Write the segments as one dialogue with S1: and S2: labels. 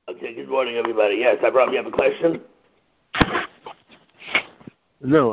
S1: Okay, good morning, everybody. Yes, Abraham, you have a question?
S2: No,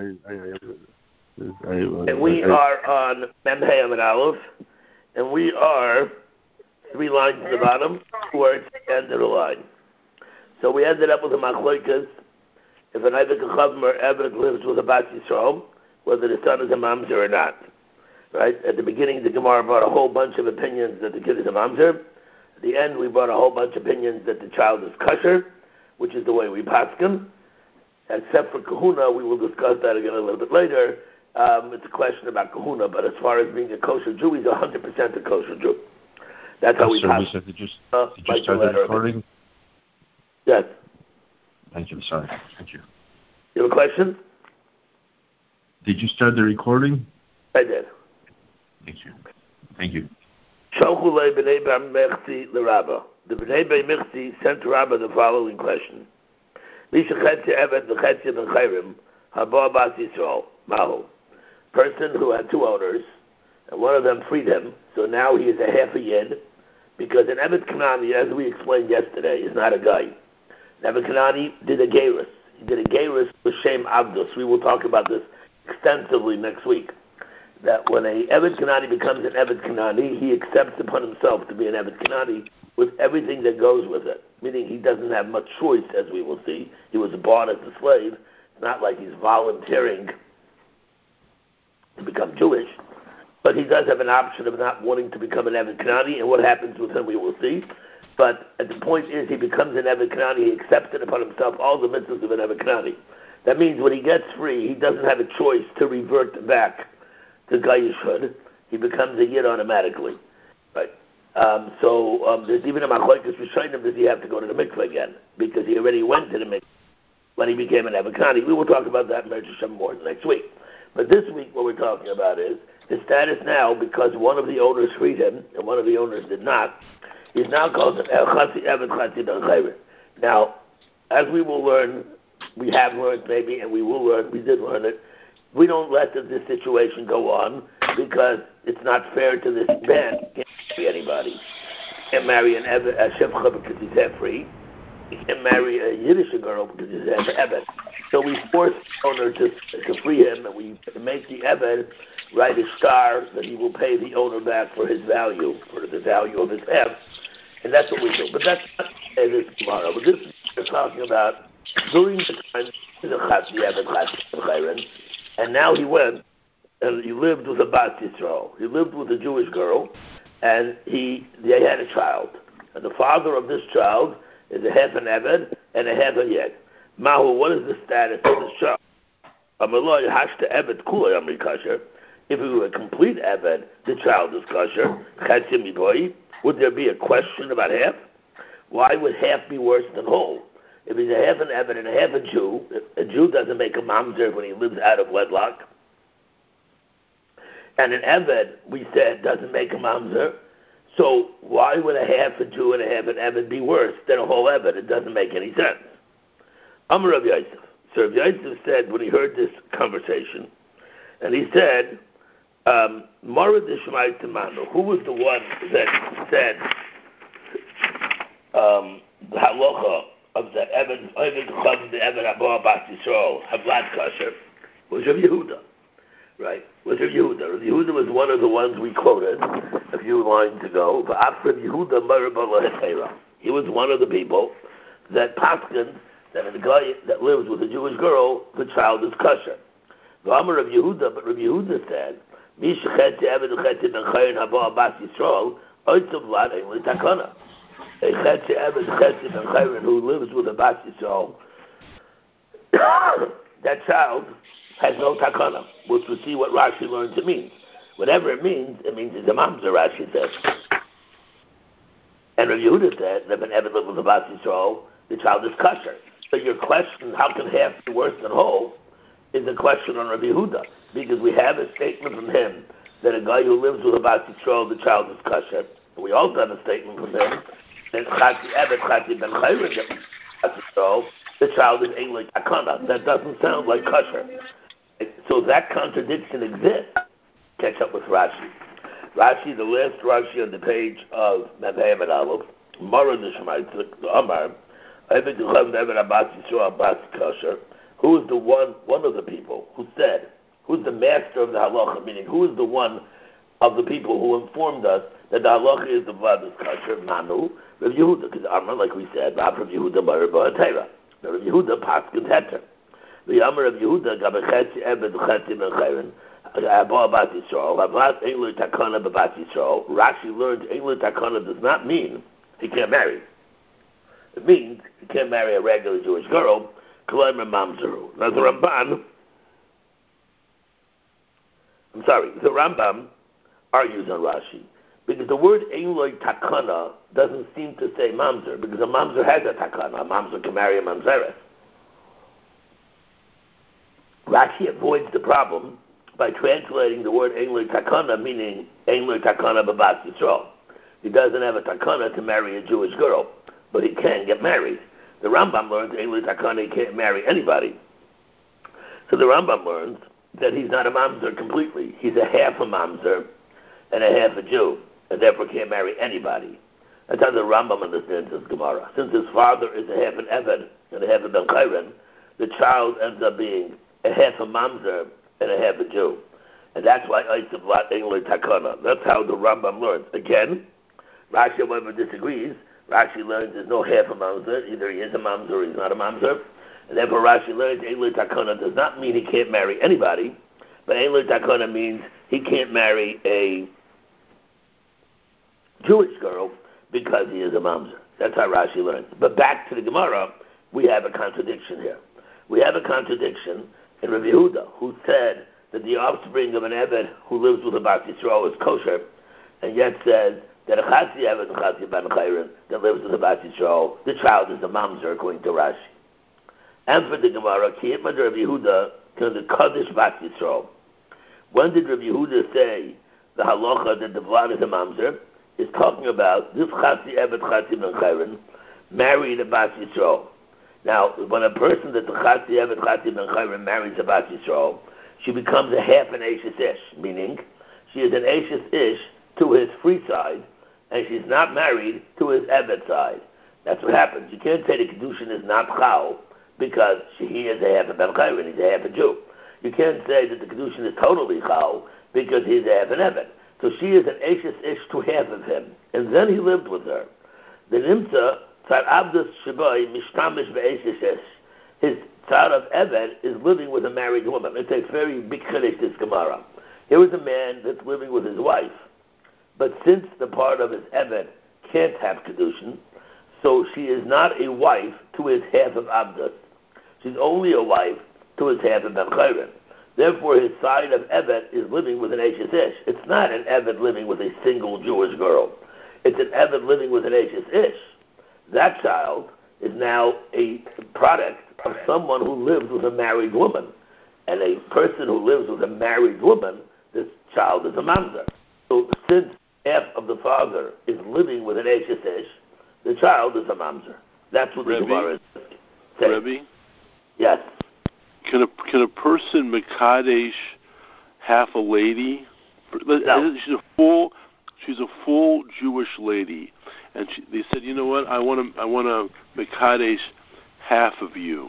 S1: we are on Memhei and Aleph, and we are 3 lines at the bottom towards the end of the line. So we ended up with a machloikas. If an Eved Kachavim or Eved lives with a Bat Yisrael, whether the son is a mamzer or not. Right? At the beginning, the Gemara brought a whole bunch of opinions that the kid is a mamzer. At the end, we brought a whole bunch of opinions that the child is kosher, which is the way we paskin. Except for kahuna, we will discuss that again a little bit later. It's a question about kahuna, but as far as being a kosher Jew, he's 100% a kosher Jew. That's how we paskin.
S2: Did you start the recording?
S1: Yes.
S2: Thank you. Sorry. Thank you.
S1: You have a question?
S2: Did you start the recording?
S1: I did.
S2: Thank you. Thank you.
S1: The Bnei Bei Michti sent to Rabbah the following question. Person who had 2 owners, and one of them freed him, so now he is a half a yid, because an Eved Kanani, as we explained yesterday, is not a guy. An Eved Kanani did a gerus. He did a gerus with Shem Abdus. We will talk about this extensively next week. That when a Eved Kanani becomes an Eved Kanani, he accepts upon himself to be an Eved Kanani with everything that goes with it. Meaning he doesn't have much choice, as we will see. He was born as a slave. It's not like he's volunteering to become Jewish. But he does have an option of not wanting to become an Eved Kanani, and what happens with him we will see. But the point is, he becomes an Eved Kanani, he accepts it upon himself all the mitzvahs of an Eved Kanani. That means when he gets free, he doesn't have a choice to revert back to Gayishhood. He becomes a Yid automatically. Right? There's even a Machlokes Rishonim, does he have to go to the mikveh again? Because he already went to the mikveh when he became an Eved Kanani. We will talk about that in Medrash more next week. But this week what we're talking about is his status now, because one of the owners freed him and one of the owners did not. He's now called an El Chasi Eved Chasi Ben Chayrin. Now, as we will learn, we have learned maybe, and we will learn, we did learn it, we don't let this situation go on because it's not fair to this man. He can't marry anybody. He can't marry a Shevcha because he's half free. He can't marry a Yiddish girl because he's half Eved. So we force the owner to free him, and we make the Eved write a star that he will pay the owner back for his value, for the value of his half. And that's what we do. But that's not this tomorrow. But this is what we're talking about during the time of the Eved, and now he went and he lived with a Bat Yisrael. He lived with a Jewish girl, and they had a child. And the father of this child is a half an Eved and a half a Yid. Mahu, what is the status of this child? If he were a complete Eved, the child is kosher. Would there be a question about half? Why would half be worse than whole? If he's a half an Eved and a half a Jew doesn't make a mamzer when he lives out of wedlock. And an Eved, we said, doesn't make a mamzer. So why would a half a Jew and a half an Eved be worse than a whole Eved? It doesn't make any sense. Amar Rav Yosef. So Rav Yosef said when he heard this conversation, and he said, Mara Dishmai Tamanu, who was the one that said the halacha of the Eved Abba Bas Yisrael, Havlat Kasher, was Rav Yehuda, right? Was Rav Yehuda. Rav Yehuda was one of the ones we quoted a few lines ago. He was one of the people that paskin that a guy that lives with a Jewish girl, the child is kosher. But Rav Yehuda said, who lives with a Bas Yisrael, that child has no takana, which we'll see what Rashi learns it means. Whatever it means it's a mamzer, Rashi says. And Rav Yehuda said that when Eved lived with a Bas Yisrael, the child is kosher. So your question, how can half be worse than whole, is a question on Rav Yehuda, because we have a statement from him that a guy who lives with a Bas Yisrael, the child is kosher. And we also have a statement from him that Chati Eved, Chati Ben Chayrin, the child is Ein Takana. That doesn't sound like kosher. So that contradiction exists. Catch up with Rashi. Rashi, the last Rashi on the page of Memhei and Aleph, Mara the Shemaitzik, the Amar, Eved Yuchem Eved Abbas Yisrael Abbas Kosher, who is the one of the people who said, who's the master of the halacha, meaning who is the one of the people who informed us that the halacha is the Vlad is Kosher, Manu, Rav Yehuda, because Amar, like we said, Rav Yehuda Mara Ba'atera. Now Rav Yehuda Paskin Heter. The Amar of Yehuda, Gabachetzi Eved Chetzi Ben Chayrin, Abba Abbas Yisrael, Avlat Eilu Takana B'Bat Yisrael. Rashi learned Eilu Takana does not mean he can't marry. It means he can't marry a regular Jewish girl, Kalaim Mamzeru. Now the Rambam argues on Rashi, because the word Eilu Takana doesn't seem to say Mamzer, because a Mamzer has a Takana. A Mamzer can marry a Mamzeret. Rashi avoids the problem by translating the word Ein Lo Takana, meaning Ein Lo Takana B'Bat Yisrael. He doesn't have a takana to marry a Jewish girl, but he can get married. The Rambam learns Ein Lo Takana, he can't marry anybody. So the Rambam learns that he's not a mamzer completely. He's a half a mamzer and a half a Jew, and therefore can't marry anybody. That's how the Rambam understands this Gemara. Since his father is a half an Eved and a half a Ben Chayrin, the child ends up being a half a mamzer and a half a Jew. And that's why Eitzim Lat Ein Lo Takana. That's how the Rambam learns. Again, Rashi, however, disagrees. Rashi learns there's no half a mamzer. Either he is a mamzer or he's not a mamzer. And therefore Rashi learns Ein Lo Takana does not mean he can't marry anybody, but Ein Lo Takana means he can't marry a Jewish girl because he is a mamzer. That's how Rashi learns. But back to the Gemara, we have a contradiction here. We have a contradiction in Rav Yehuda, who said that the offspring of an Eved who lives with a Bat Yisrael is kosher, and yet says that a Chatzi Eved and Chatzi Ben Chayrin that lives with a Bat Yisrael, the child is a mamzer, according to Rashi. And for the Gemara, Ki Itmad Rav Yehuda can the Kaddish Bat Yisrael. When did Rav Yehuda say the halacha that the Vlad is a mamzer? Is talking about this Chatzi Eved Chatzi Ben Chayrin married a Bat Yisrael. Now, when a person that the Chatzi Eved Chatzi Ben Chayrin marries a Bat Yisrael, she becomes a half an Eishes Ish, meaning she is an Eishes Ish to his free side, and she's not married to his Eved side. That's what happens. You can't say the Kedushin is not Chal because he is a half a Ben Chayrin, he's a half a Jew. You can't say that the Kedushin is totally Chal because he's a half an Eved. So she is an Eishes Ish to half of him, and then he lived with her. The Nimtza Tzar Abdus Shabai Mishtamish Ve'eshes Ish. His Tzar of Eved is living with a married woman. It's a very big chiddush, this Gemara. Here is a man that's living with his wife, but since the part of his Eved can't have Kedushin, so she is not a wife to his half of Abdus. She's only a wife to his half of Ben Chayrin. Therefore, his side of Eved is living with an Eishes Ish. It's not an Eved living with a single Jewish girl. It's an Eved living with an Eishes Ish. That child is now a product of someone who lives with a married woman. And a person who lives with a married woman, this child is a mamzer. So since half of the father is living with an Eishes Ish, the child is a mamzer. That's what the Gemara is saying.
S3: Rebbe?
S1: Yes.
S3: Can a person mekadesh half a lady?
S1: No.
S3: She's a full Jewish lady, and they said, you know what? I want to mekadesh half of you.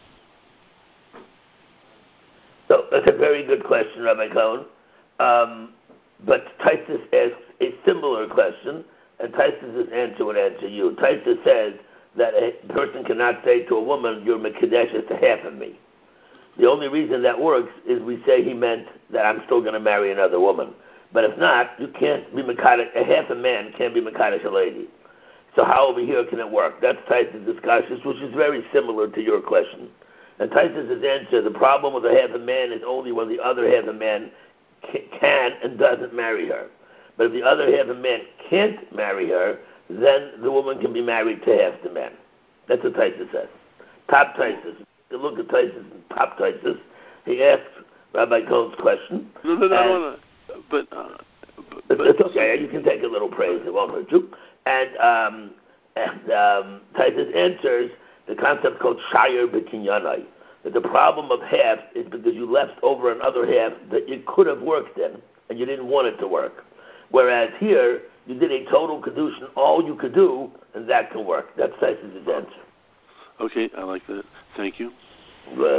S1: So that's a very good question, Rabbi Cohen. But Taisus asks a similar question, and Taisus' answer would answer you. Taisus says that a person cannot say to a woman, "You're mekadesh to half of me." The only reason that works is we say he meant that I'm still going to marry another woman. But if not, you can't be mekadesh. A half a man can't be mekadesh a lady. So how over here can it work? That's Taisus' discussion, which is very similar to your question. And Taisus' answer, the problem with a half a man is only when the other half a man can and doesn't marry her. But if the other half a man can't marry her, then the woman can be married to half the man. That's what Taisus says. Top Taisus. You look at Taisus and Top Taisus. He asks Rabbi Cohen's question.
S3: No. But
S1: it's okay. You can take a little praise. It won't hurt you. And Taisus answers the concept called Shayar B'Kinyanai. That the problem of half is because you left over another half that you could have worked in, and you didn't want it to work. Whereas here, you did a total kedushin, all you could do, and that can work. That's Taisus' answer.
S3: Okay, I like that. Thank you.
S1: Good.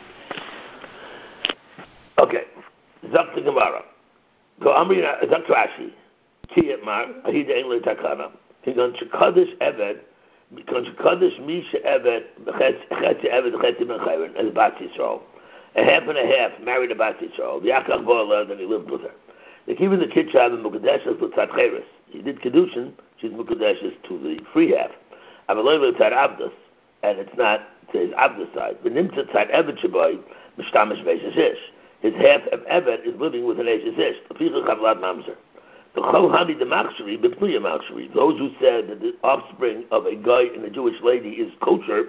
S1: Okay. Zak the Gemara. So Amrina, Zak Rashi. Kiyat Mar, Ahida Engle Takana. Kigan Shekadish Eved, Kigan Shekadish Misha Eved, Chetzi Eved, Chetzi Ben Chayrin, as Bat Yisrael. A half and a half, married a Bat Yisrael. The Yakach Boala, and he lived with her. Like even the kid child in Mukadeshas with Tzad Cheres. He did Kedushin, she's Mukadeshas to the free half. Avaloi Tzad Abdus, and it's not to his Abdus side. But Nimtza Tzad Eved Shaboy, Mishtamish Beishes Ish. His half of Eved is living with an Eishes Ish. The Pichach Havlad Mamzer. The Chohani the Machshari, B'pnuya Machshari. Those who said that the offspring of a guy and a Jewish lady is kosher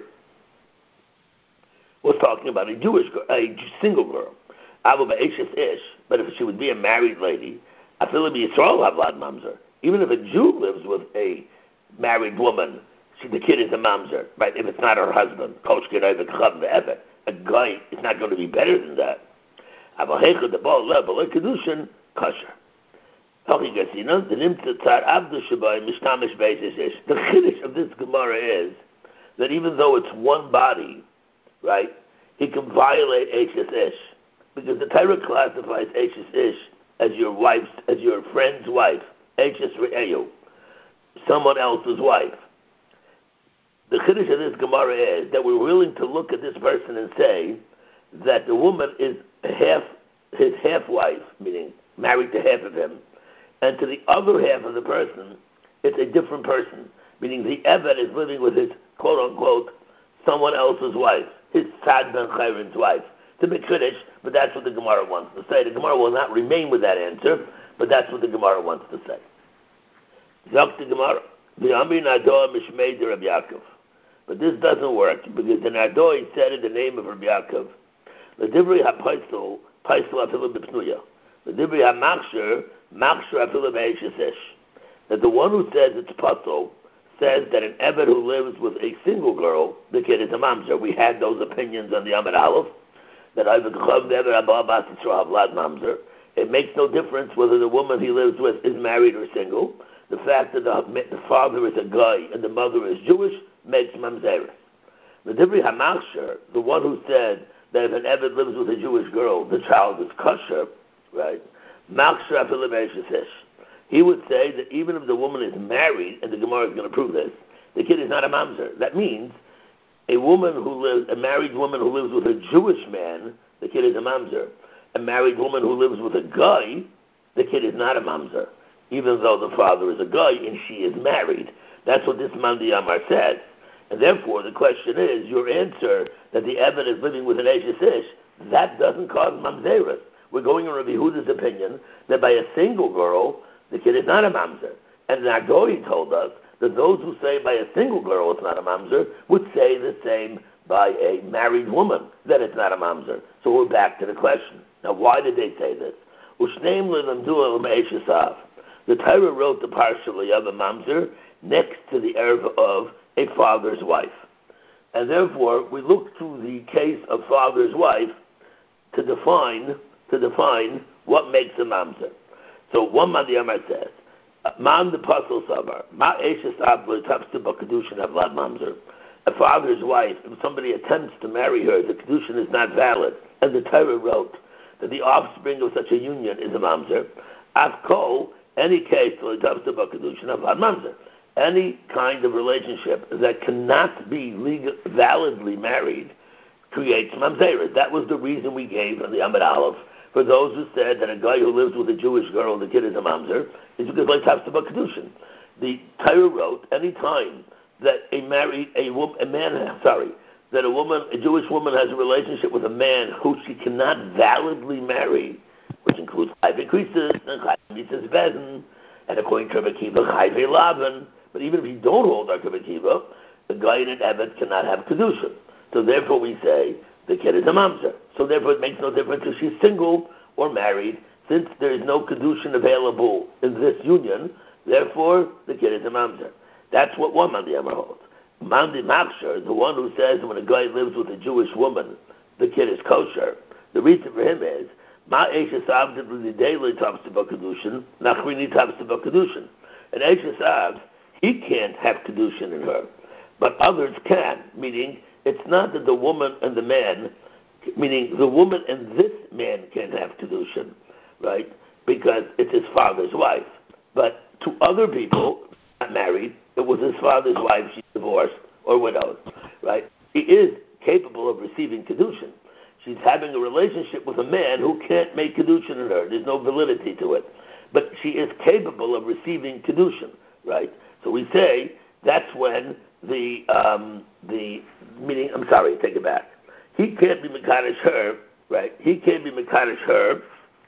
S1: was talking about a Jewish girl, a single girl. Abu Ba'eshes Ish, but if she would be a married lady, Afilim Yisrael Havlad Mamzer. Even if a Jew lives with a married woman, the kid is a mamzer, right? If it's not her husband, a guy is not going to be better than that. The chiddush of this Gemara is that even though it's one body, right, he can violate Eishes Ish, because the Torah classifies Eishes Ish as your wife's, as your friend's wife, Eishes Re'eyu, someone else's wife. The chiddush of this Gemara is that we're willing to look at this person and say that the woman is his half-wife, meaning married to half of him, and to the other half of the person, it's a different person, meaning the Eved is living with his quote-unquote someone else's wife, his Tzad Ben Chayrin's wife. It's a bit chiddush, but that's what the Gemara wants to say. The Gemara will not remain with that answer, but that's what the Gemara wants to say. Zok the Gemara, V'amri Nadoa Mishmei de Rabbi Yaakov. But this doesn't work, because the Nadoi said in the name of Rabbi Yaakov, L'divrei ha'paisel, paisel afilu b'pnuya. L'divrei ha'machsher, machsher afilu b'eishes ish. That the one who says it's pasul says that an Eved who lives with a single girl, the kid is a mamzer. We had those opinions on the Amud Aleph, that it makes no difference whether the woman he lives with is married or single. The fact that the father is a guy and the mother is Jewish makes mamzeres. The Divrei HaMachsher, the one who said that if an Eved lives with a Jewish girl, the child is kosher, right? Machsher afilu b'eishes ish. He would say that even if the woman is married, and the Gemara is going to prove this, the kid is not a mamzer. That means a married woman who lives with a Jewish man, the kid is a mamzer. A married woman who lives with a guy, the kid is not a mamzer, even though the father is a guy and she is married. That's what this Mandi Amar says. And therefore, the question is, your answer that the Eved is living with an Eishes Ish, that doesn't cause mamzerus. We're going on Rabbi Yehuda's opinion that by a single girl, the kid is not a mamzer. And Nagoi told us that those who say by a single girl it's not a mamzer would say the same by a married woman, that it's not a mamzer. So we're back to the question. Now, why did they say this? The Torah wrote the partially of a mamzer next to the erva of a father's wife. And therefore, we look to the case of father's wife to define what makes a mamzer. So one Mandi Amar says, Man the Pasal Savar, Ma Eishes Abla Tapsta Bakadushin Avlad Mamzer. A father's wife, if somebody attempts to marry her, the Kedushin is not valid. And the Torah wrote that the offspring of such a union is a mamzer. Afko, any case, Tapsta Bakadushin Avlad Mamzer. Any kind of relationship that cannot be validly married creates mamzera. That was the reason we gave in the Amud Aleph for those who said that a guy who lives with a Jewish girl, the kid is a mamzer, is because like Tafstabah Kedushin. The Torah wrote any time that a Jewish woman has a relationship with a man who she cannot validly marry, which includes Chayve Krisis and Chayve Mitzvah Vezin, and according to Rabbi Kiva, Chayve Lavan. But even if you don't hold our Rabbi Kiva, the guy in an Eved cannot have Kedushin. So therefore we say the kid is a mamzer. So therefore it makes no difference if she's single or married, since there is no Kedushin available in this union, therefore the kid is a mamzer. That's what one Mandi Amar holds. Mandi Machsher, the one who says when a guy lives with a Jewish woman, the kid is kosher, the reason for him is, Ma Eishes Avdid L'Nidei L'Tavstabah Kedushin, Nachrini Tavstabah Kedushin. An Eishes Av, he can't have Kedushin in her, but others can, meaning it's not that the woman and the man, meaning the woman and this man can have Kedushin, right? Because it's his father's wife. But to other people, not married, it was his father's wife, she's divorced or widowed, right? He is capable of receiving Kedushin. She's having a relationship with a man who can't make Kedushin in her. There's no validity to it. But she is capable of receiving Kedushin, right? So we say that's when the meaning, I'm sorry, take it back. He can't be Mekadosh her, right? He can't be Mekadosh her,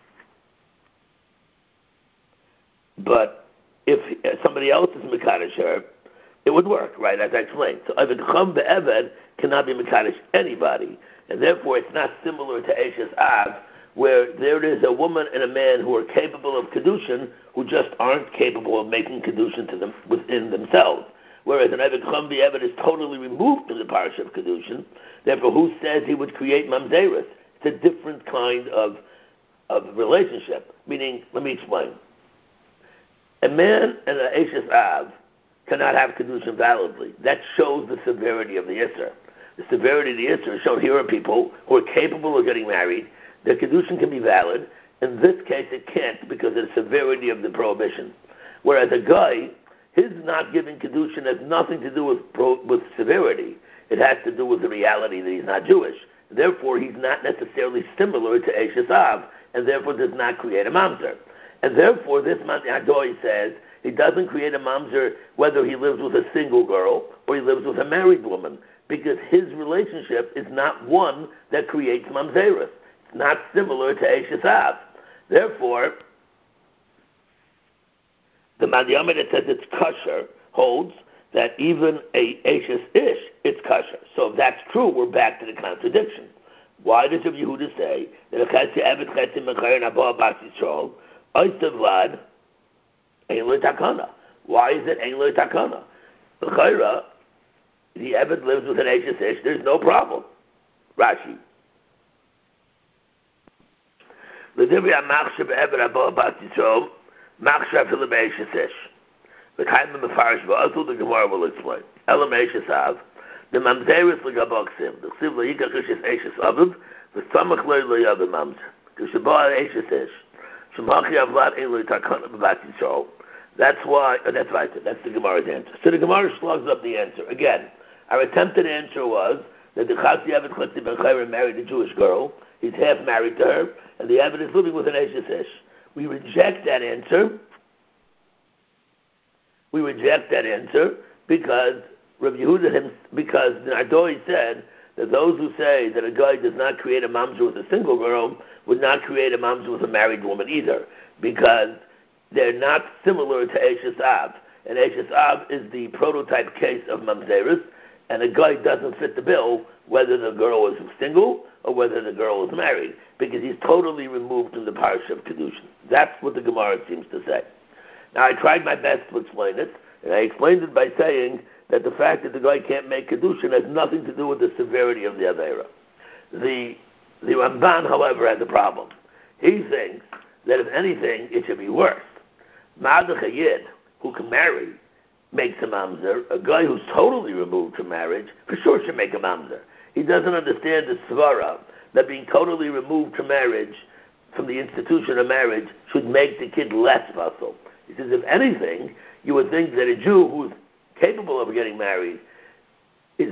S1: but if somebody else is Mekadosh her, it would work, right, as I explained. So Eved Chum Be'eved cannot be Mekadosh anybody, and therefore it's not similar to Eishes Av, where there is a woman and a man who are capable of Kedushin, who just aren't capable of making Kedushin to them within themselves. Whereas an Eved Chum Be'eved is totally removed from the parish of Kedushin, therefore who says he would create Mamzeris? It's a different kind of relationship. Meaning, let me explain. A man and an Eishes Av cannot have Kedushin validly. That shows the severity of the Isser. The severity of the Isser is shown here are people who are capable of getting married. Their Kedushin can be valid. In this case, it can't because of the severity of the prohibition. Whereas a guy, his not giving Kedushin has nothing to do with severity. It has to do with the reality that he's not Jewish. Therefore, he's not necessarily similar to Eishes Av, and therefore does not create a mamzer. And therefore, this Mandi Adoi says he doesn't create a mamzer whether he lives with a single girl or he lives with a married woman, because his relationship is not one that creates mamzerus. It's not similar to Eishes Av. Therefore, the Mandi Amid that says it's kosher holds that even a Eishes Ish, it's kosher. So if that's true, we're back to the contradiction. Why does Rabbi Yehuda say that a Chetzi Evet Chetzi Mechayer Nabo Bas Yisrael Oyster Vlad Ein Lo Takana? Why is it Ein Lo Takana? Mechayer, the Evet lives with an Eishes Ish, there's no problem. Rashi. L'divri HaMachshav Evet Abo Bas Yisrael Machshav Hilam Eishes Ish. The Gemara will explain. Elam Eishes Av, the Mamzeris L'Gaboksim, the Chsiv L'Yikach Ishes Eishes Aviv, the Samach Lo Yav Mamzer, the Shabbat Eishes Ish, Shemachi Avlat Ein Lo Takana B'Bat Yisrael. That's why, that's right, that's the Gemara's answer. So the Gemara slugs up the answer. Again, our attempted answer was that the Chatzi Eved Chatzi Ben Chayra married a Jewish girl, he's half married to her, and the Eved is living with an Eishes Ish. We reject that answer. We reject that answer because Rabbi Yehuda, because Nardoi said that those who say that a guy does not create a mamzer with a single girl would not create a mamzer with a married woman either, because they're not similar to Eishes Av. And Eishes Av is the prototype case of mamzerus, and a guy doesn't fit the bill whether the girl is single or whether the girl is married, because he's totally removed from the parish of Kedushin. That's what the Gemara seems to say. Now, I tried my best to explain it, and I explained it by saying that the fact that the guy can't make Kedushin has nothing to do with the severity of the Aveira. The Ramban, however, has a problem. He thinks that if anything, it should be worse. Ma'adach Yid, who can marry, makes a mamzer. A guy who's totally removed from marriage, for sure should make a mamzer. He doesn't understand the svara that being totally removed from marriage, from the institution of marriage, should make the kid less vassal. He says, if anything, you would think that a Jew who's capable of getting married is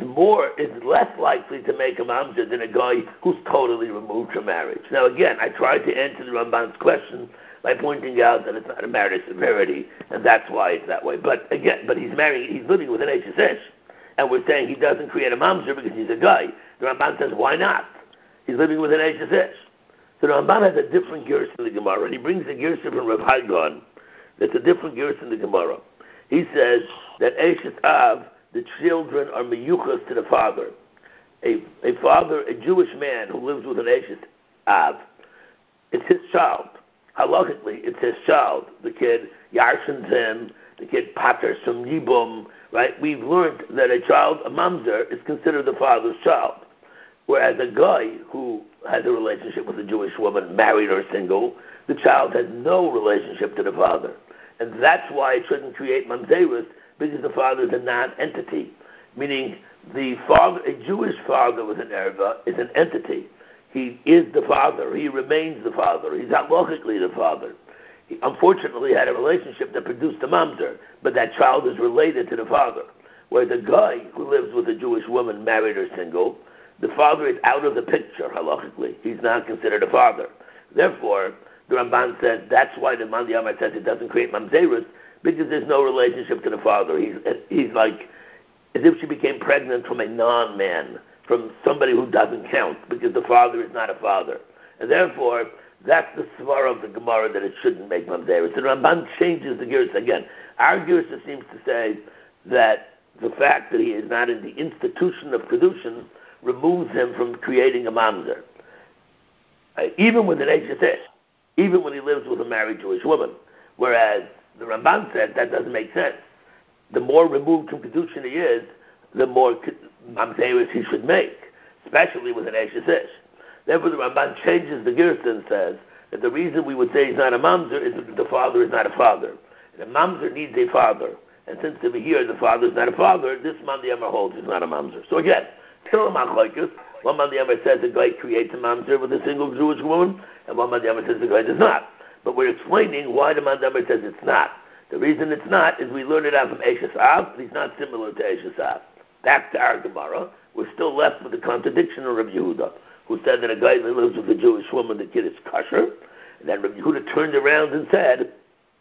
S1: less likely to make a mamzer than a guy who's totally removed from marriage. Now, again, I tried to answer the Ramban's question by pointing out that it's not a matter of severity, and that's why it's that way. But he's living with an Eishes Ish, and we're saying he doesn't create a mamzer because he's a guy. The Ramban says, why not? He's living with an Eishes Ish. So the Ramban has a different gears in the Gemara, and he brings the gears from Rav Haigon. That's a different gears in the Gemara. He says that Eishes Av, the children are meyuchas to the father. A father, a Jewish man who lives with an Eishes Av, it's his child. Halachically, it's his child. The kid yarshins him, the kid patters from yibum, right? We've learned that a child, a mamzer, is considered the father's child. Whereas a guy who has a relationship with a Jewish woman, married or single, the child has no relationship to the father. And that's why it shouldn't create mamzerus, because the father is a non-entity. Meaning, a Jewish father with an erva is an entity. He is the father. He remains the father. He's halachically the father. He unfortunately had a relationship that produced a mamzer, but that child is related to the father. Whereas a guy who lives with a Jewish woman, married or single, the father is out of the picture halachically. He's not considered a father. Therefore, the Ramban says that's why the Mandi Amar says it doesn't create mamzerus, because there's no relationship to the father. He's like as if she became pregnant from a non-man, from somebody who doesn't count, because the father is not a father. And therefore, that's the svara of the Gemara that it shouldn't make mamzerus. The Ramban changes the Girsa again. Our Girsa seems to say that the fact that he is not in the institution of kedushin removes him from creating a mamzer. Even with an Eish, even when he lives with a married Jewish woman. Whereas the Ramban said that doesn't make sense. The more removed from kedushin he is, the more mamzerus he should make, especially with an Eish. Therefore, the Ramban changes the Girsa and says that the reason we would say he's not a mamzer is because the father is not a father. And a mamzer needs a father. And since over here the father is not a father, this Mandi Amar holds is not a mamzer. So again, still a machlokes. One Mandi Amar says the guy creates a mamzer with a single Jewish woman, and one Mandi Amar says the guy does not. But we're explaining why the Mandi Amar says it's not. The reason it's not is we learn it out from Eishes Av, but he's not similar to Eishes Av. Back to our Gemara, we're still left with the contradiction of Rabbi Yehuda, who said that a guy that lives with a Jewish woman, the kid is kosher. And then Rabbi Yehuda turned around and said,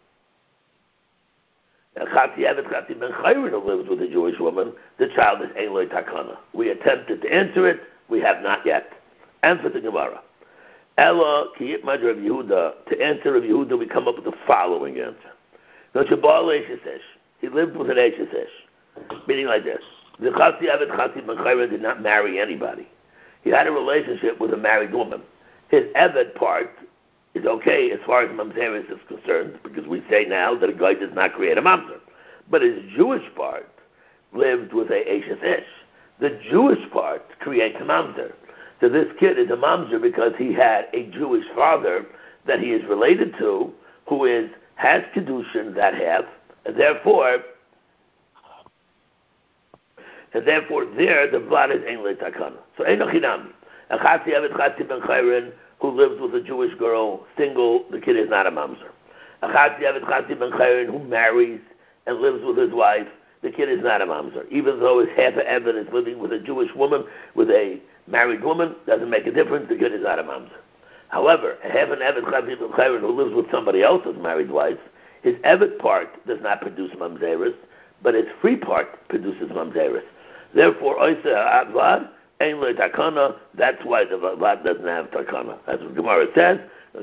S1: Chati Ben Chayrin, who lives with a Jewish woman, the child is Eloi Takana. We attempted to answer it, we have not yet. And for the Gemara, Ella Kiyit Mad Rabbi Yehuda, to answer Rabbi Yehuda, we come up with the following answer. No Shabal Eishes, he lived with an Eishes, meaning like this: the Chati Ben Chayrin did not marry anybody. He had a relationship with a married woman. His Eved part is okay as far as mamzerus is concerned, because we say now that a guy does not create a mamzer. But his Jewish part lived with a Eishes. The Jewish part creates a mamzer. So this kid is a mamzer because he had a Jewish father that he is related to, who has kedushin that half, and therefore there the blood is Ein Takana. So Ein Chinami. A Chati Evet Chati Ben Chayrin, who lives with a Jewish girl, single, the kid is not a mamzer. A Chati Evet Chati Ben Chayrin, who marries and lives with his wife, the kid is not a mamzer. Even though his half of Evan is living with a Jewish woman, with a married woman, doesn't make a difference, the kid is not a mamzer. However, a half an Evet Chati Ben Chayrin who lives with somebody else's married wife, his Evet part does not produce mamzerus, but his free part produces mamzerus. Therefore, Oiseh Ha'avad, Ein Le Takana, that's why the Avad doesn't have Takana. That's what Gemara says.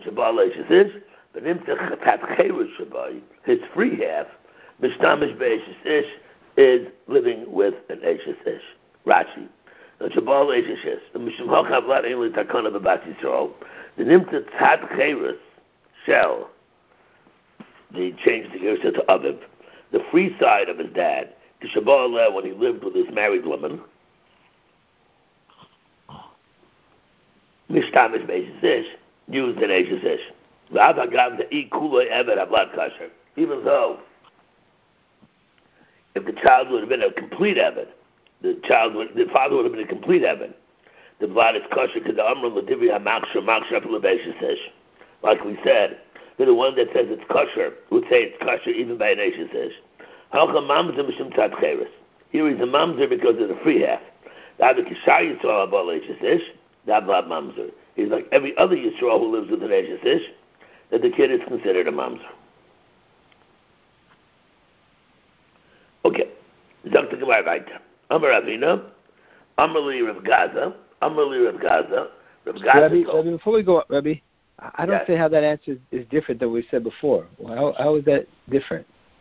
S1: His free half, Mishtamish Be'eshes Ish, is living with an Eshes Ish. Rashi. The Mishum Hochav Vat Ein Le Takana B'Bat Yisrael. The Nimtza Tzad Cheirus shall, they changed the Yersa to Aviv, the free side of his dad, to Shabbat when he lived with his married woman, Mishtamish Be'eshes Ish, used an Eshes Ish. Even though, if the child would have been a complete Eved, the father would have been a complete Eved, the blood is kosher to the Amr L'Divri HaMaksha Maksha L'Be'eshes Ish. Like we said, the one that says it's kosher would say it's kosher even by an Eshes Ish. Here he's a mamzer because of the free half. He's like every other Yisrael who lives with an Eshes, that the kid is considered a mamzer. Okay. Dr. Gemara weiter. Amar Avina, Amar Li Rav Gaza, Amar Li Rav Gaza.
S4: Rabbi, before we go up, Rabbi, I don't see how that answer is different than we said before. How is that different?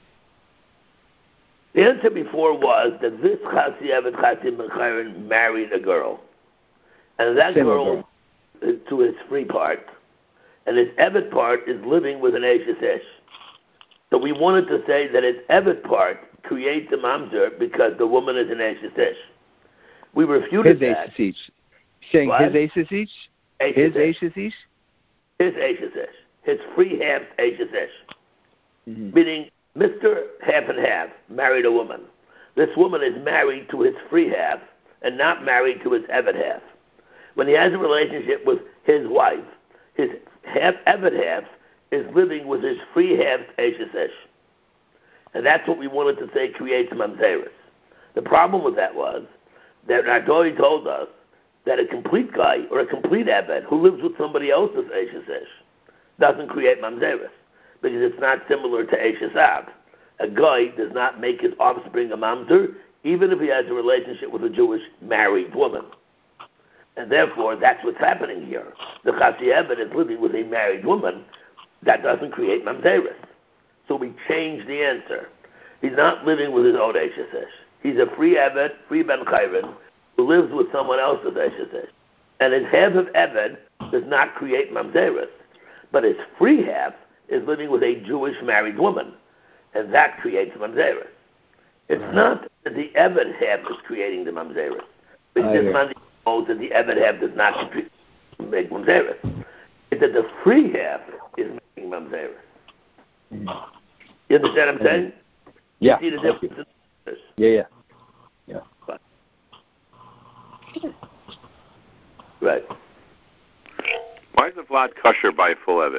S1: The answer before was that this Chasi Evet Chasi Ben Chayrin married a girl. And that girl to his free part. And his Evet part is living with an Eshes. So we wanted to say that his Evet part creates a mamzer because the woman is an Eshes. We refuted that.
S4: His Eshes. Saying what? His Eshes? His Eshes?
S1: His Eshes. His free half Eshes. Meaning, Mr. Half and Half married a woman. This woman is married to his free half and not married to his Eved half. When he has a relationship with his wife, his Eved half is living with his free half's Eishes Ish. And that's what we wanted to say creates Mamzeris. The problem with that was that Nardoi told us that a complete guy or a complete Eved who lives with somebody else's Eishes Ish doesn't create Mamzeris because it's not similar to Eishes Av. A guy does not make his offspring a Mamzer even if he has a relationship with a Jewish married woman. And therefore, that's what's happening here. The Chassi Eved is living with a married woman. That doesn't create Mamzeris. So we changed the answer. He's not living with his own Eishes Ish. He's a free Eved, free Ben Chayrin, who lives with someone else's Eishes Ish. And his half of Eved does not create Mamzeris. But his free half is living with a Jewish married woman. And that creates Mamzeris. It's not that the Eved half is creating the Mamzeris. Because this man knows that the Eved half does not make Mamzeris. It's that the free half is making Mamzeris. You understand what I'm saying?
S4: Yeah.
S1: You see the difference?
S4: Yeah.
S1: Right.
S3: Why is the Vlad kosher by full Eved?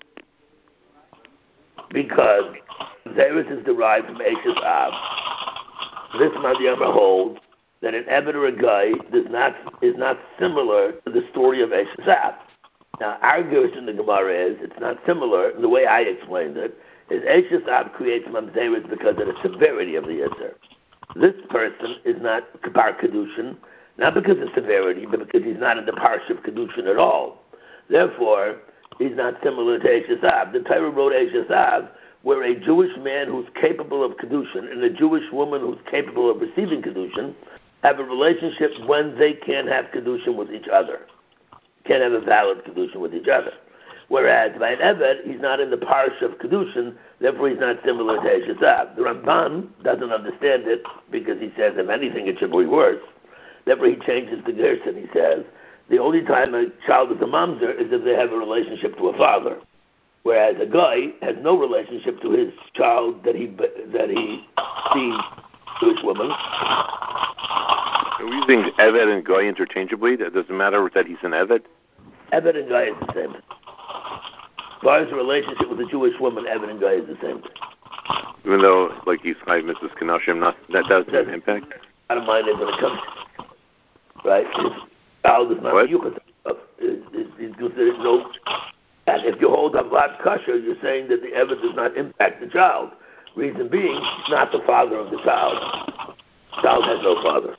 S1: Because Mamzeris is derived from Eishes Av. This Madhyama holds that an Eved or a guy is not similar to the story of Eishes Av. Now, our Gersh in the Gemara is, it's not similar, the way I explained it, is Eishes Av creates Mamzeris because of the severity of the Yisr. This person is not Kabar Kedushin, not because of severity, but because he's not in the Parsha of Kedushin at all. Therefore, he's not similar to Eishes Av. The Torah wrote Eishes Av, where a Jewish man who's capable of Kedushin and a Jewish woman who's capable of receiving Kedushin have a relationship when they can have Kedushin with each other. Can't have a valid Kedushin with each other. Whereas by an Eved, he's not in the Parsha of Kedushin, therefore he's not similar to Eishes Av. The Ramban doesn't understand it because he says, if anything, it should be worse. Therefore he changes the Gerson. He says, the only time a child is a mamzer is if they have a relationship to a father. Whereas a guy has no relationship to his child that he sees Jewish woman.
S3: Are we using Eved and Goy interchangeably? It doesn't matter that he's an Eved?
S1: Eved and Goy is the same. As far as a relationship with a Jewish woman, Eved and Goy is the same.
S3: Even though, like he's Mrs. Kanashim, that doesn't have impact?
S1: I don't mind it when it comes to, right? His child is not Yuchat. He's considered no. And if you hold up Vlad kosher, you're saying that the Eved does not impact the child. Reason being, he's not the father of the child. The child has no father.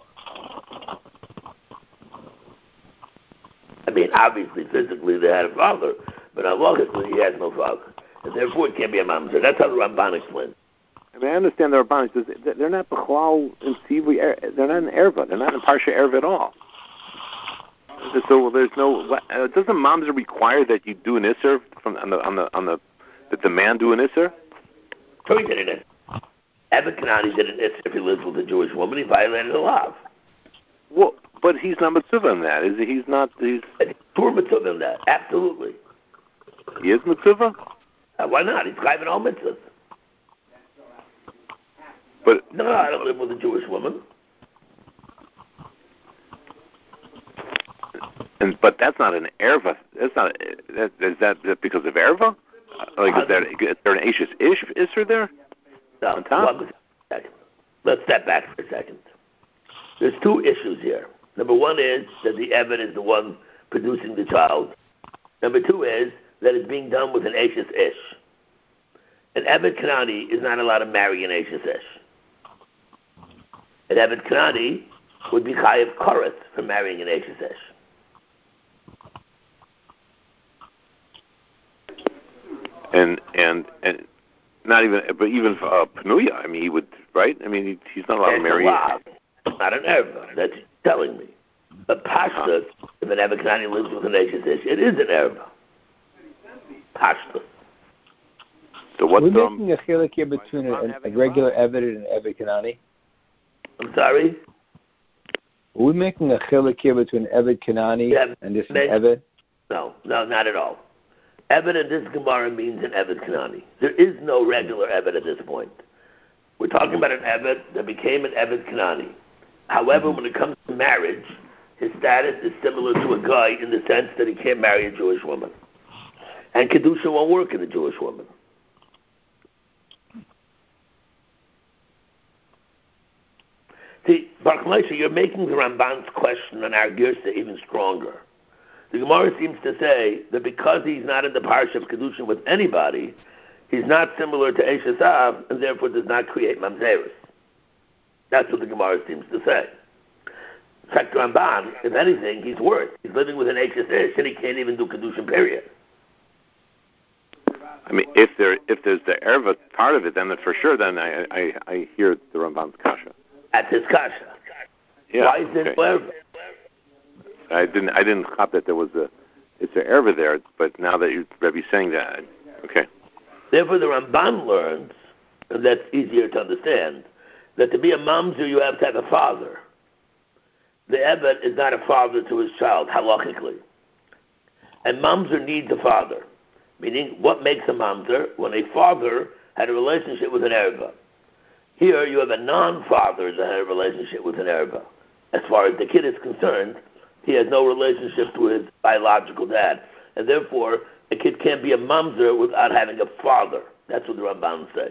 S1: I mean, obviously, physically, they had a father, but logically, he has no father. And therefore, it can't be a mamzer. That's how the Ramban explains.
S3: I mean, I understand the Ramban. They're not B'chlal in Sivui. They're not in Erva. They're not in Parsha Erva at all. So there's no. Doesn't mamzer require that you do an isser that the man do an isser?
S1: So he did it. Eved Kanani did an isser if he lives with a Jewish woman. He violated the law.
S3: Well, but he's not mitzvah in that, is he? He's not. He's
S1: poor mitzvah in that. Absolutely.
S3: He is mitzvah.
S1: Why not? He's driving all mitzvahs.
S3: But
S1: no, I don't live with a Jewish woman.
S3: But that's not an erva. That's not. Is that because of erva? Like is there an Eishes Ish isser there?
S1: No.
S3: On top?
S1: Let's step back for a second. There's two issues here. Number one is that the Eved is the one producing the child. Number two is that it's being done with an Eishes Ish. An Eved Kanani is not allowed to marry an Eishes Ish. An Eved Kanani would be chayav koretz for marrying an Eishes Ish.
S3: And not even, but even Pnuya, I mean, he would, right? I mean, he's not allowed to marry.
S1: It's not an erva. That's telling me. But Pashtus, if an Eved Kanani lives with an Eishes Ish, it is an erva. Pashtus.
S3: So what's
S4: we're making a chilek here between a regular Eved and an Eved Kanani?
S1: I'm sorry?
S4: Are we making a chilek here between Eved Kanani and this Eved?
S1: No, not at all. Eved in this Gemara means an Eved Kanani. There is no regular Eved at this point. We're talking about an Eved that became an Eved Kanani. However, when it comes to marriage, his status is similar to a guy in the sense that he can't marry a Jewish woman. And Kedusha won't work in a Jewish woman. See, Baruch Moshe, you're making the Ramban's question on our Girsa even stronger. The Gemara seems to say that because he's not in the parsha of Kedusha with anybody, he's not similar to Eish Esav, and therefore does not create Mamzerus. That's what the Gemara seems to say. In fact, Ramban, if anything, he's worse. He's living with an Eish Esav, and he can't even do Kedusha, period.
S3: I mean, if there's the erva part of it, then for sure, then I hear the Ramban's kasha.
S1: That's his kasha.
S3: Yeah.
S1: Why is it erva?
S3: I didn't cop that there was it's an erva there, but now that you're saying that, okay.
S1: Therefore, the Ramban learns, and that's easier to understand, that to be a mamzer, you have to have a father. The Eved is not a father to his child, halachically. And mamzer needs a father. Meaning, what makes a mamzer? When a father had a relationship with an erva. Here, you have a non-father that had a relationship with an erva. As far as the kid is concerned, he has no relationship to his biological dad. And therefore, a kid can't be a mamzer without having a father. That's what the Ramban says.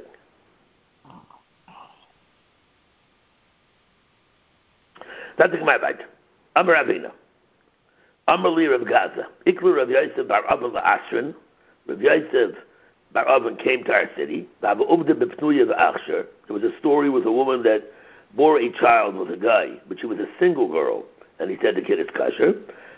S1: That's the Gemara right. Amar Avina. Amar Li Rav Gaza. Iklu Rav Yosef Bar Avon LaAshrin. Rav Yosef Bar Avon came to our city. There was a story with a woman that bore a child with a guy, but she was a single girl, and he said the kid is kosher.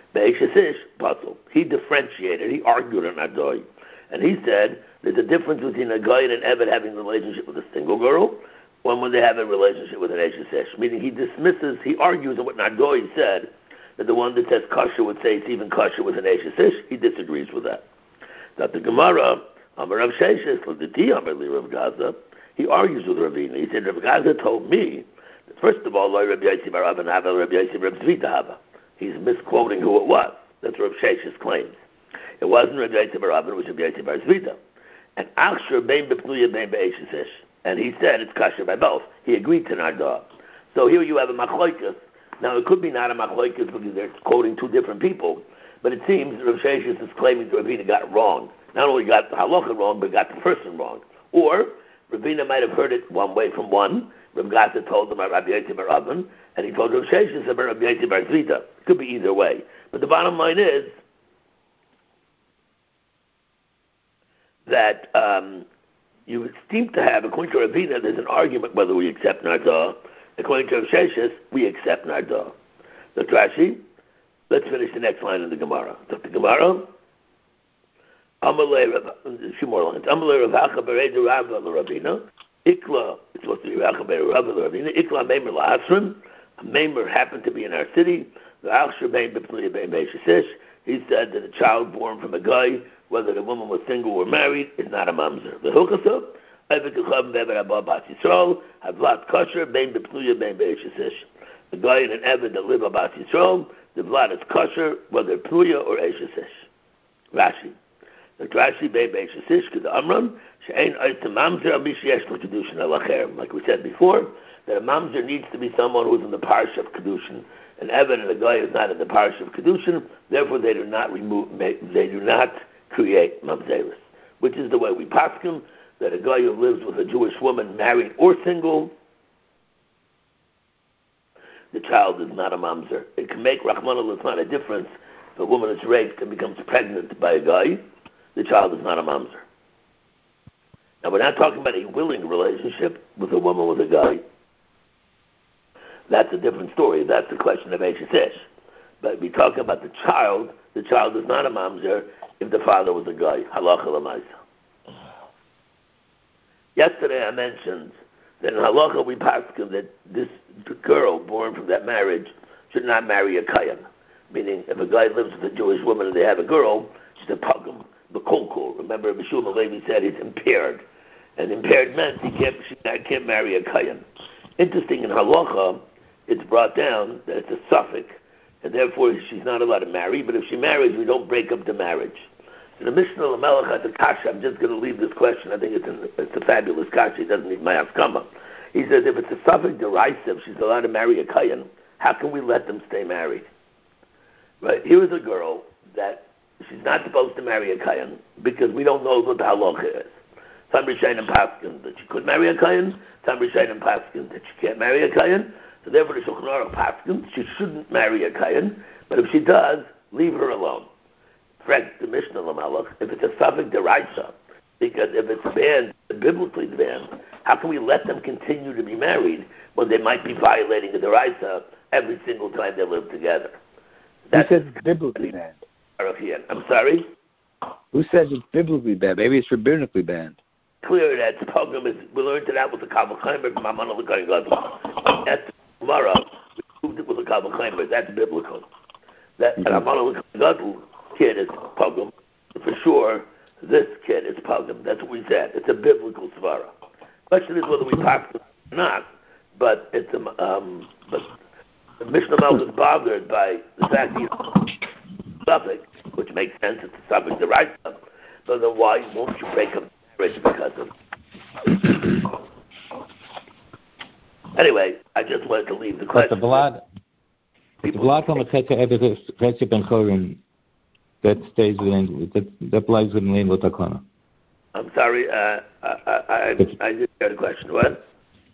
S1: He differentiated, he argued on Adoy, and he said there's a difference between a guy and an Eved having a relationship with a single girl, when they have a relationship with an Eshesesh. Meaning he argues on what Nadoy said, that the one that says kosher would say it's even kosher with an Eshesesh. He disagrees with that. That the Gemara, Amar Rav Sheshes, Amar Li Rav Gaza, he argues with Ravina. He said, Rav Gaza told me, that first of all, Rav Yosef Bar Avon Hava, Rav Yosef Rav Zvita Hava. He's misquoting who it was. That's what Rav Sheshes claims. It wasn't Rav Yosef Bar Avon, it was Rav Yosef Bar Zvita. And Achshur Bein Bepnuya Bein Be'eshesesh. And he said it's kosher by both. He agreed to Nardah. So here you have a machloikas. Now it could be not a machloikas because they're quoting two different people, but it seems Rav Sheshes is claiming that Ravina got it wrong. Not only got the halacha wrong, but got the person wrong. Or Ravina might have heard it one way from one. Rav Gaza told him about Rabbi Yosef Bar Avon, and he told Rav Sheshes about Rabbi Yosef Bar Zvita. It could be either way. But the bottom line is that you seem to have, according to Ravina, there's an argument whether we accept Nardah. According to Rav Sheshes, we accept Nardah. Dr. Rashi, let's finish the next line in the Gemara. Dr. Gemara, a few more lines. Amalei Rav Hacha Bereid Rav Ravina, Ikla, it's supposed to be Rav Hacha Bereid Rav Ravina, Ikla Meimer LaAsrim, a Meimer happened to be in our city, the Achshur Bein B'Pnuya Bein Be'eshesesh, he said that a child born from a guy, whether the woman was single or married, is not a mamzer. The Hilchasa, Eved Be'Ever Abba Bas Yisrael, Havlat Kosher, Bein B'Pnuya Bein Be'eshesesh. The guy and an Eved that live Abbas Yisrael, the Vlad is kosher, whether Pnuya or Eshesesh. Rashi. The Rashi Bein Be'eshesesh, K'da Amram, She'ein Oitzim Mamzer, Amish Yesh L'Kedushin Al-Acher. Like we said before, that a mamzer needs to be someone who's in the parsha of Kedushin. An Eved and a guy is not in the parsha of Kedushin, therefore they do not create mamzerus, which is the way we paskin, that a guy who lives with a Jewish woman, married or single, the child is not a mamzer. It can make Rahman al-Isman a difference. If a woman is raped and becomes pregnant by a guy, the child is not a mamzer. Now we're not talking about a willing relationship with a woman with a guy. That's a different story. That's the question of Eshesesh. But we talk about the child is not a mamzer if the father was a guy. Halacha l'maisa. Yesterday I mentioned that in halacha we paskin that this girl born from that marriage should not marry a kayan. Meaning, if a guy lives with a Jewish woman and they have a girl, she's a pagum, bekolkol. Remember, Meshulman Levi said he's impaired, and impaired meant she can't marry a kayan. Interesting, in halacha, it's brought down that it's a suffix, and therefore she's not allowed to marry. But if she marries, we don't break up the marriage. The Mishnah Lamelech at the Kasha, I'm just going to leave this question. I think it's a fabulous Kasha. It doesn't need my Haskama. He says, if it's a suffix derisive, she's allowed to marry a Kayan, how can we let them stay married? Right? Here is a girl that she's not supposed to marry a Kayan because we don't know what the halacha is. Some Rishonim paskin that she could marry a Kayan, some Rishonim paskin that she can't marry a Kayan. So therefore the Shulchan Aruch paskin she shouldn't marry a Kayan, but if she does, leave her alone. Correct the Mishnah Lamalach, if it's a suffix deraisa, because if it's banned, biblically banned, how can we let them continue to be married when they might be violating the deraisa every single time they live together?
S4: Who says it's biblically banned?
S1: I'm sorry?
S4: Who says it's biblically banned? Maybe it's rabbinically banned.
S1: Clear that program is, we learned that with the Kal V'Chomer from Amana L'Kohen Gadol. That's tomorrow. We proved it with the Kal V'Chomer. That's biblical. That Amana L'Kohen Gadol kid is program. For sure, this kid is program. That's what we said. It's a biblical svara. Question is whether we talk or not. But it's but the Mishnah Malach is bothered by the fact that he's suffix, which makes sense. It's a suffix, the right stuff. So then why won't you break up marriage because of? Anyway, I just wanted to leave the question.
S5: But the blood from a Chetze Ben Chorin that stays within that applies within Lein Takana.
S1: I'm sorry, I didn't hear the question. What?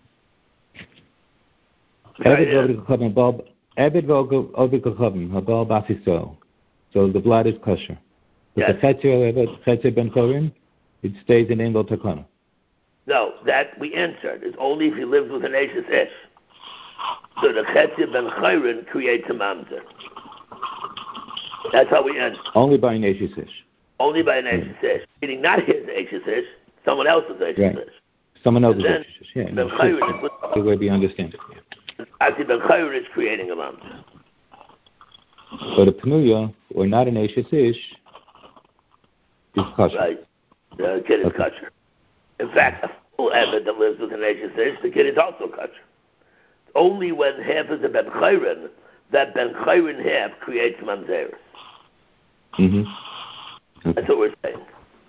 S5: So the blood is kosher. But
S1: yes.
S5: The Chetze Ben Chorin, it stays in Lein Takana.
S1: No, that we answered. It's only if he lives with an Ashes Ish. So the Chetze Ben Chorin creates a mamzer. That's how we answered.
S5: Only by an Ashes Ish.
S1: Only by an Ashes Ish. Meaning not his Ashes Ish, someone else's Ashes Ish.
S5: Someone else's Ashes Ish, yeah.
S1: Ben Chorin is
S5: the way we understand it. Yeah.
S1: Chetze Ben Chorin is creating a mamzer.
S5: But a Pnuya, or not an Ashes Ish, is kosher.
S1: Right. The kid is kosher. In fact, a full Eved that lives with an Ashes Ish, the kid is also kosher. Only when half is a Ben Chorin, that Ben Chorin half creates mamzeres.
S5: Mm-hmm. Okay.
S1: That's what we're saying.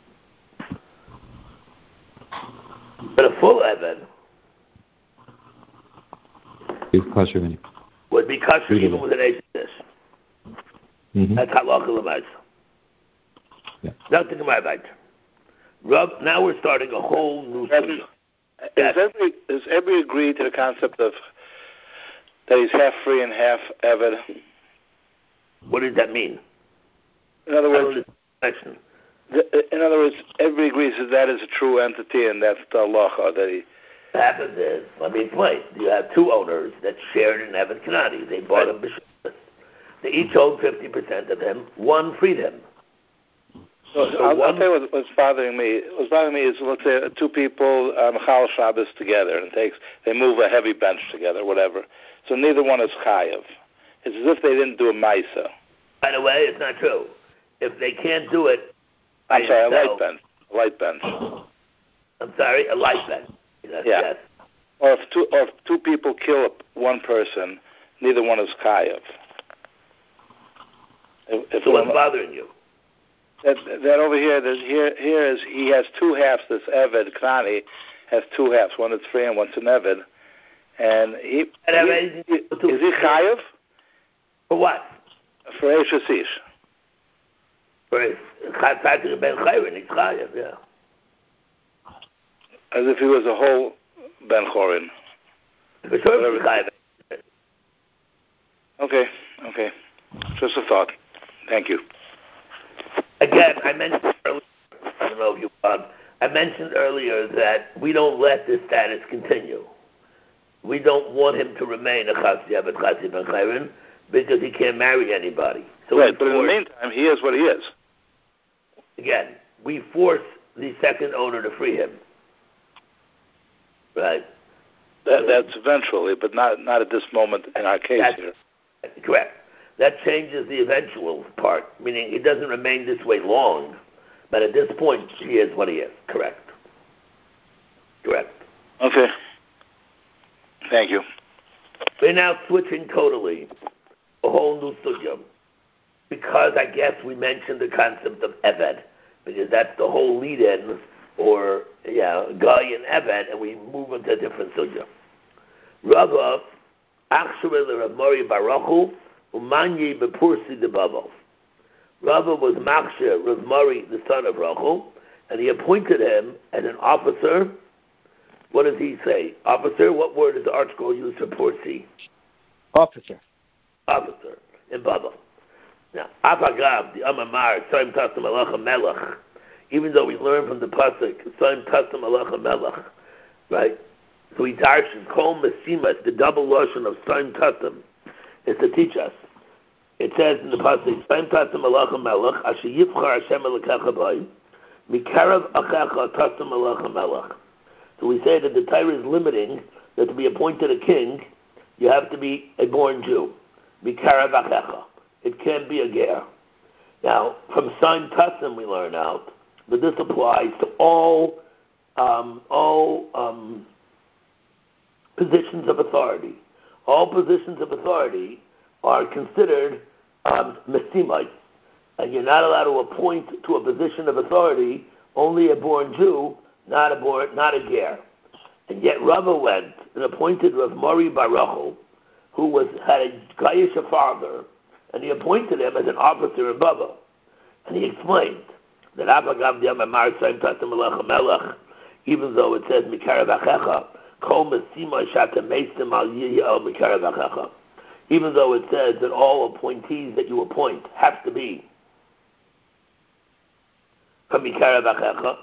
S1: But a full Eved
S5: is kosher anyway.
S1: Would be kosher even with an Ashes Ish.
S5: Mm-hmm.
S1: That's halacha l'maisa.
S5: Yeah.
S1: Nothing about it. Now we're starting a whole new thing.
S6: Is everybody agreed to the concept of that he's half free and half Eved?
S1: What does that mean?
S6: In other words, everybody agrees that is a true entity, and that's the halacha that he.
S1: What happens is, let me explain. You have two owners that shared an Eved Kanani. They bought him b'shus. They each owned 50% of him. One freed him.
S6: I'll tell you what's bothering me. What's bothering me is, let's say, two people on Chal Shabbos together, and they move a heavy bench together, whatever. So neither one is chayav. It's as if they didn't do a ma'isa.
S1: By the way, it's not true. If they can't do it,
S6: a light bench.
S1: I'm sorry, a light bench. Yes.
S6: Or if two people kill one person, neither one is chayav.
S1: So what's bothering you?
S6: That over here, here is he has two halves. This Eved Knani has two halves. One is free and one's an Eved. And is he chayav?
S1: For what?
S6: For Ashes Ish.
S1: For Patrick Ben Chorin, he's chayav, yeah.
S6: As if he was a whole Ben Chorin.
S1: For sure, he's chayav.
S6: Okay. Just a thought. Thank you.
S1: Again, I mentioned earlier, I don't know if you I mentioned earlier that we don't let this status continue. We don't want him to remain a Chetze Ben Chorin because he can't marry anybody. So
S6: right, but in the meantime, he is what he is.
S1: Again, we force the second owner to free him. Right?
S6: That's eventually, but not at this moment in our case here.
S1: Correct. That changes the eventual part, meaning it doesn't remain this way long, but at this point, he is what he is. Correct.
S6: Okay. Thank you.
S1: We're now switching totally, a whole new studio, because I guess we mentioned the concept of Eved. because that's the whole lead-in, or Guy and Evet, and we move into a different sugya. Rava, Achshua Rav Mori Baruchu, Umanyi Bepursi de Bavov. Rava was Maksha Rav Mori, the son of Rachel, and he appointed him as an officer. What does he say? Officer? What word does the article use for Pursi?
S4: Officer.
S1: Officer, in Bavov. Now, Apagav, the Amamar, Saim Tassim Alacha Melech, even though we learn from the Pasuk, Saim Tassim Alacha Melech, right? So he darshan Kol Mesimas, the double lotion of Saim Tassim, is to teach us. It says in the Pasuk, Saim Tassim Alacha Melech, Asher Yivchar Hashem Elekecha B'ay, Mikarav Achecha Tassim Alacha Melech. So we say that the Torah is limiting that to be appointed a king, you have to be a born Jew. Mikarav Achecha. It can't be a ger. Now, from Saim Tassim we learn out, but this applies to all positions of authority. All positions of authority are considered mesimites, and you're not allowed to appoint to a position of authority only a born Jew, not a ger. And yet Rava went and appointed Rav Mori Baruchu, who had a Gayish father, and he appointed him as an officer in Bava. And he explained that even though it says Mikarav Achecha, even though it says that all appointees that you appoint have to be from Mikarav Achecha,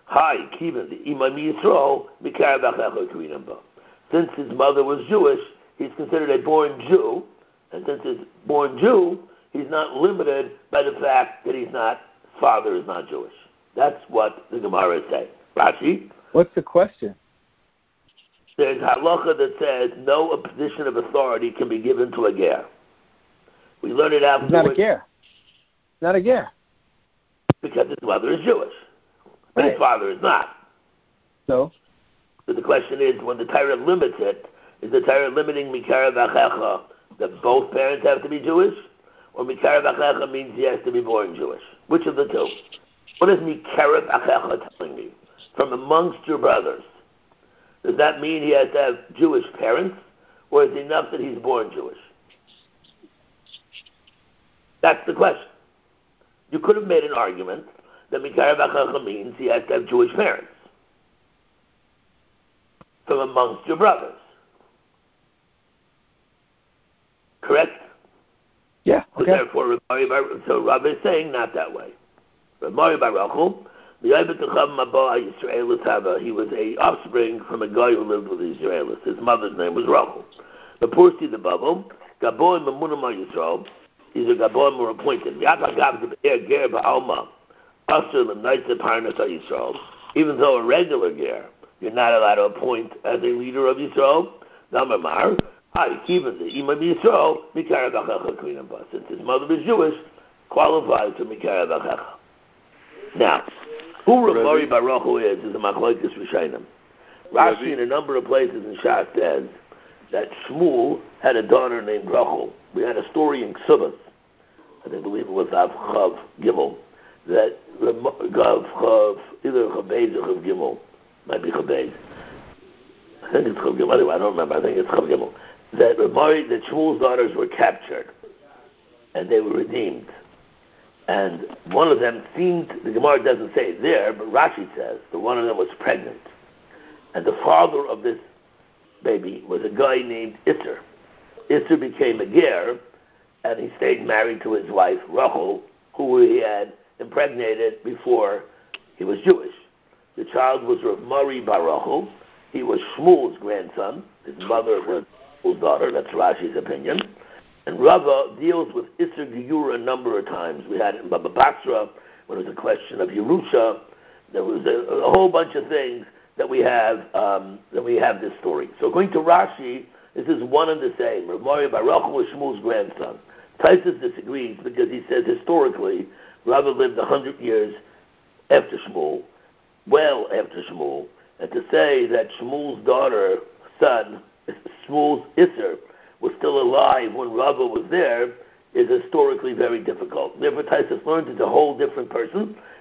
S1: since his mother was Jewish, he's considered a born Jew, and since he's born Jew, he's not limited by the fact that his father is not Jewish. That's what the Gemara is saying. Rashi?
S4: What's the question?
S1: There's halacha that says no position of authority can be given to a ger. We learn it afterwards.
S4: It's not a ger. Not a ger.
S1: Because his mother is Jewish. But his father is not.
S4: So
S1: the question is, when the Torah limits it, is the Torah limiting Mikarav Achecha that both parents have to be Jewish? Or Mikarav Achecha means he has to be born Jewish? Which of the two? What is Mikarav Achecha telling me? From amongst your brothers. Does that mean he has to have Jewish parents? Or is it enough that he's born Jewish? That's the question. You could have made an argument that Mikarav Achecha means he has to have Jewish parents. From amongst your brothers. Correct?
S4: Yeah. Okay.
S1: So therefore, so Rabbi is saying not that way. Rav Mori Baruchu, he was a offspring from a guy who lived with the Israelis. His mother's name was Rachel. The Pursi the Bavo, Gaboim Mamunam Yisrael. These are Gaboim were appointed. Even though a regular ger, you're not allowed to appoint as a leader of Yisrael. Since his mother is Jewish, qualifies to Mikarav Achecha. Now, who Rav Mori Baruchu is a machlokes rishonim. Rashi in a number of places in Shas says that Shmuel had a daughter named Rachel. We had a story in Ksubas, I believe it was Chav Gimel, that Chav, either Chabez or Chav Gimel, might be Chabez. I think it's Chav Gimel. Anyway, I don't remember. I think it's Chav Gimel. That Shmuel's daughters were captured, and they were redeemed. And one of them seemed, the Gemara doesn't say it there, but Rashi says that one of them was pregnant. And the father of this baby was a guy named Isser. Isser became a ger, and he stayed married to his wife, Rachel, who he had impregnated before he was Jewish. The child was Rav Mori Baruchu. He was Shmuel's grandson. His mother was Shmuel's daughter. That's Rashi's opinion. And Rava deals with Isser Giyura a number of times. We had it in Baba Basra when it was a question of Yerusha. There was a whole bunch of things that we have this story. So according to Rashi, this is one and the same. Rav Mori Baruchu was Shmuel's grandson. Taisus disagrees because he says historically Rava lived 100 years after Shmuel, well after Shmuel, and to say that Shmuel's daughter, son, Shmuel's Isser, was still alive when Rava was there is historically very difficult. Therefore, Taisus learns it's a whole different person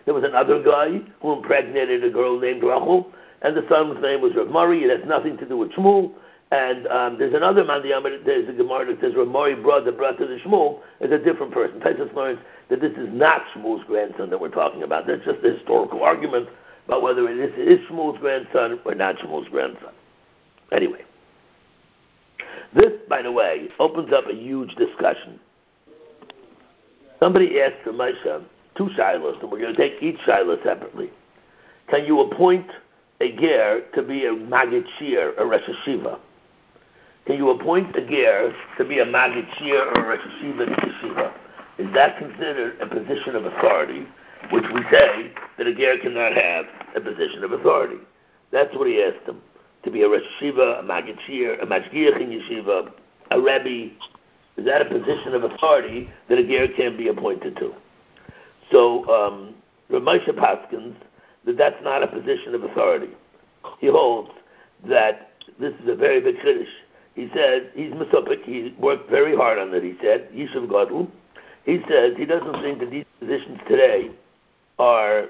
S1: there was another guy who impregnated a girl named Rachel, and the son's name was Rav Mari. It has nothing to do with Shmuel. And there's another man, there's a Gemara that says Rav Mari brought the brother to Shmuel is a different person. Taisus learns that this is not Shmuel's grandson that we're talking about. That's just a historical argument about whether it is Shmuel's grandson or not Shmuel's grandson. Anyway, this, by the way, opens up a huge discussion. Somebody asked Moshe 2 shilas, and we're going to take each shilah separately. Can you appoint a ger to be a Magid Shir, a Rosh Hashiva? Can you appoint a ger to be a Magid Shir or a Rosh Hashiva in Yeshiva? Is that considered a position of authority, which we say that a ger cannot have a position of authority? That's what he asked him. To be a Rosh Hashiva, a Magid Shir, a Mashgiach in Yeshiva, a Rebbe, is that a position of authority that a ger can be appointed to? So Rav Moshe Paskins that that's not a position of authority. He holds that this is a very big chiddush. He says he's Mesopik. He worked very hard on it. He said Yishuv Gadol. He says he doesn't think that these positions today are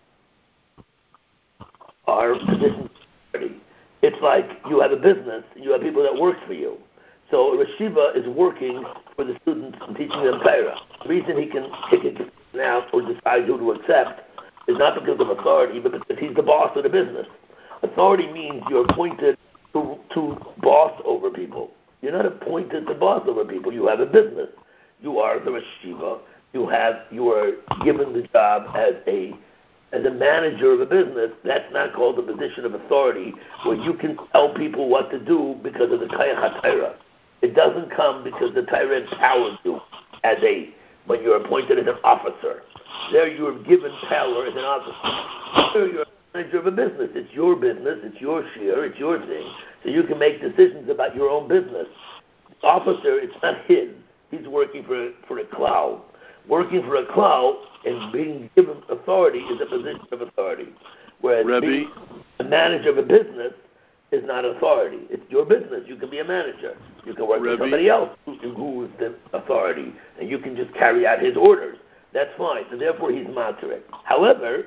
S1: positions of authority. It's like you have a business, you have people that work for you. So a Rashiva is working for the students and teaching them Torah. The reason he can kick it out or decide who to accept is not because of authority, but because he's the boss of the business. Authority means you're appointed to boss over people. You're not appointed to boss over people. You have a business. You are the Rashiva. You are given the job as a manager of a business. That's not called a position of authority where you can tell people what to do because of the Kayach HaTorah. It doesn't come because the Torah empowers you when you're appointed as an officer. There you are given power as an officer. There you're a manager of a business. It's your business. It's your share. It's your thing. So you can make decisions about your own business. The officer, it's not his. He's working for a klal. Working for a klal and being given authority is a position of authority. Whereas being a manager of a business is not authority. It's your business. You can be a manager. You can work for somebody else who is the authority, and you can just carry out his orders. That's fine. So therefore, he's matzeret. However,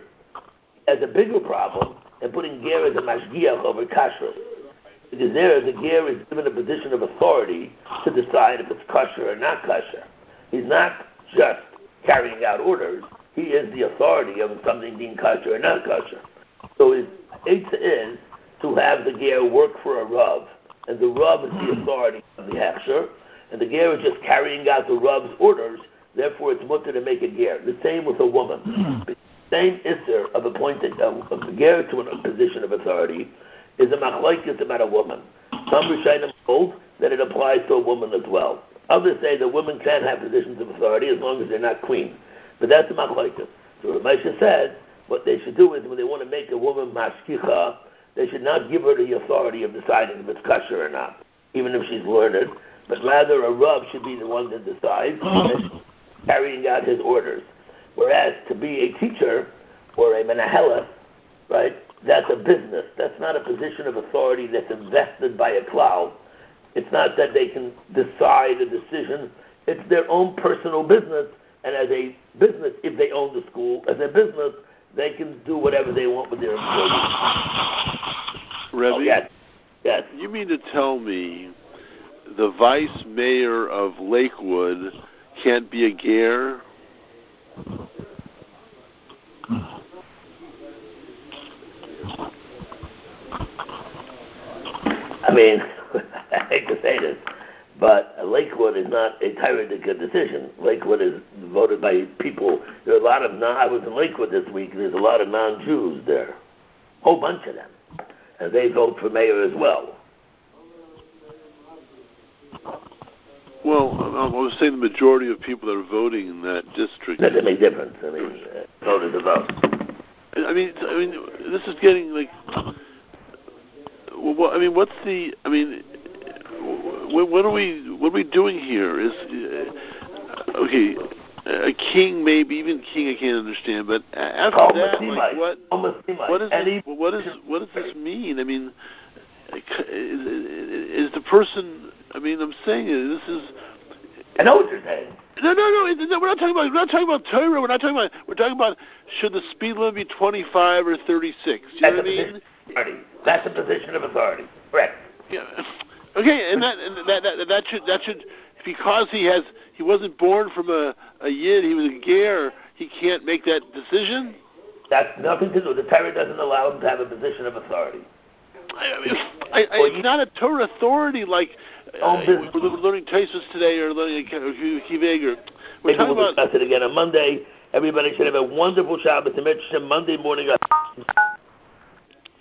S1: as a bigger problem in putting ger as a mashgiach over kashrus, because there the ger is given a position of authority to decide if it's kosher or not kosher. He's not just carrying out orders. He is the authority of something being kosher or not kosher. So his eitzah is to have the ger work for a rav, and the rav is the authority of the hechsher, and the ger is just carrying out the rav's orders. Therefore, it's mutter to make a ger. The same with a woman. The same isser of appointing a ger to a position of authority is a machlokes about a woman. Some Rishonim hold that it applies to a woman as well. Others say that women can have positions of authority as long as they're not queen. But that's a machlokes. So Rav Moshe said what they should do is when they want to make a woman mashkicha, they should not give her the authority of deciding if it's kosher or not, even if she's learned, but rather a rav should be the one that decides, carrying out his orders. Whereas to be a teacher or a menahelah, right, that's a business. That's not a position of authority that's invested by a klal. It's not that they can decide a decision. It's their own personal business, and as a business, if they own the school, as a business, they can do whatever they want with their employees.
S7: Rebbe,
S1: yes.
S7: You mean to tell me the vice mayor of Lakewood can't be a ger?
S1: I mean, I hate to say this, but Lakewood is not a tyrannical decision. Lakewood is voted by people. There are a lot of I was in Lakewood this week, and there's a lot of non-Jews there. A whole bunch of them. And they vote for mayor as well.
S7: Well, I was saying the majority of people that are voting in that district.
S1: That doesn't make a difference. I mean, vote is a vote.
S7: I mean, this is getting like. Well, I mean, what's the? I mean, what are we doing here? Is okay. A king, maybe even king, I can't understand. But after that, like, what does this mean? I mean, is the person? I mean, I'm saying this is.
S1: I know what you're saying.
S7: No. We're not talking about Torah. We're talking about should the speed limit be 25 or 36. You know what I mean?
S1: That's a position of authority. Correct.
S7: Yeah. Okay, and that should because he wasn't born from a yid. He was a ger. He can't make that decision.
S1: That's nothing to do. The Torah doesn't allow him to have a position of authority.
S7: It's not a Torah authority like we're learning Tosfos today or learning Kiveg. We're
S1: Maybe we'll discuss it again on Monday. Everybody should have a wonderful Shabbat. Monday morning.